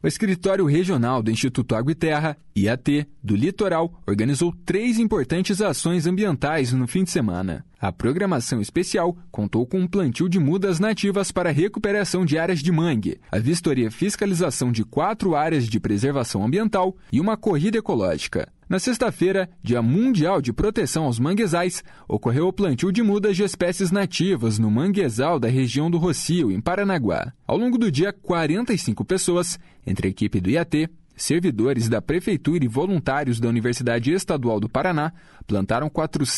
O Escritório Regional do Instituto Água e Terra, IAT, do Litoral, organizou 3 importantes ações ambientais no fim de semana. A programação especial contou com um plantio de mudas nativas para a recuperação de áreas de mangue, a vistoria e fiscalização de 4 áreas de preservação ambiental e uma corrida ecológica. Na sexta-feira, Dia Mundial de Proteção aos Manguezais, ocorreu o plantio de mudas de espécies nativas no manguezal da região do Rocio, em Paranaguá. Ao longo do dia, 45 pessoas, entre a equipe do IAT, servidores da Prefeitura e voluntários da Universidade Estadual do Paraná, plantaram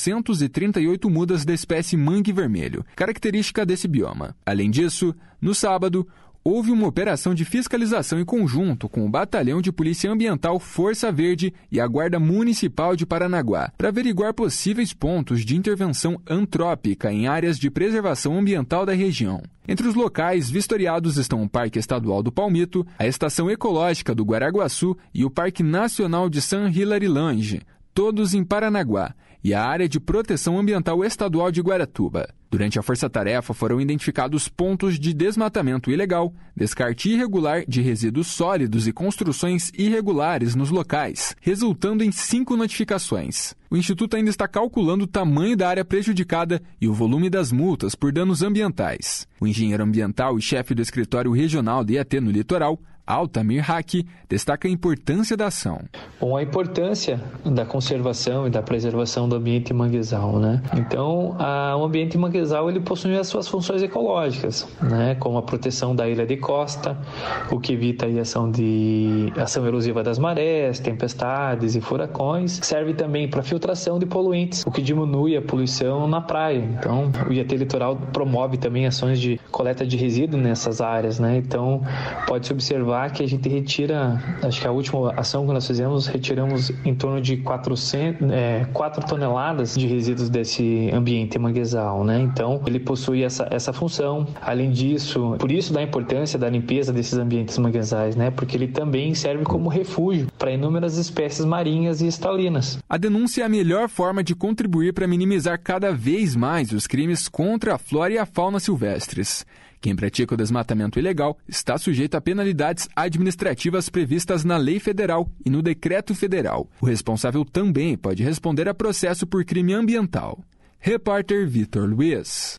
438 mudas da espécie mangue vermelho, característica desse bioma. Além disso, no sábado, houve uma operação de fiscalização em conjunto com o Batalhão de Polícia Ambiental Força Verde e a Guarda Municipal de Paranaguá, para averiguar possíveis pontos de intervenção antrópica em áreas de preservação ambiental da região. Entre os locais vistoriados estão o Parque Estadual do Palmito, a Estação Ecológica do Guaraguaçu e o Parque Nacional de San Hilary Lange, todos em Paranaguá, e a Área de Proteção Ambiental Estadual de Guaratuba. Durante a força-tarefa foram identificados pontos de desmatamento ilegal, descarte irregular de resíduos sólidos e construções irregulares nos locais, resultando em 5 notificações. O Instituto ainda está calculando o tamanho da área prejudicada e o volume das multas por danos ambientais. O engenheiro ambiental e chefe do escritório regional do IAT no Litoral, Altamir Haki, destaca a importância da ação. Bom, a da conservação e da preservação do ambiente manguezal, né? Então, o ambiente manguezal ele possui as suas funções ecológicas, né? Como a proteção da ilha de costa, o que evita a ação erosiva das marés, tempestades e furacões. Serve também para filtração de poluentes, o que diminui a poluição na praia. Então, o IAT Litoral promove também ações de coleta de resíduos nessas áreas, né? Então, pode-se observar que a gente retira, acho que a última ação que nós fizemos, retiramos em torno de 4 toneladas de resíduos desse ambiente manguezal, né? Então, ele possui essa função. Além disso, por isso da importância da limpeza desses ambientes manguezais, né? Porque ele também serve como refúgio para inúmeras espécies marinhas e estalinas. A denúncia é a melhor forma de contribuir para minimizar cada vez mais os crimes contra a flora e a fauna silvestres. Quem pratica o desmatamento ilegal está sujeito a penalidades administrativas previstas na Lei Federal e no Decreto Federal. O responsável também pode responder a processo por crime ambiental. Repórter Vitor Luiz.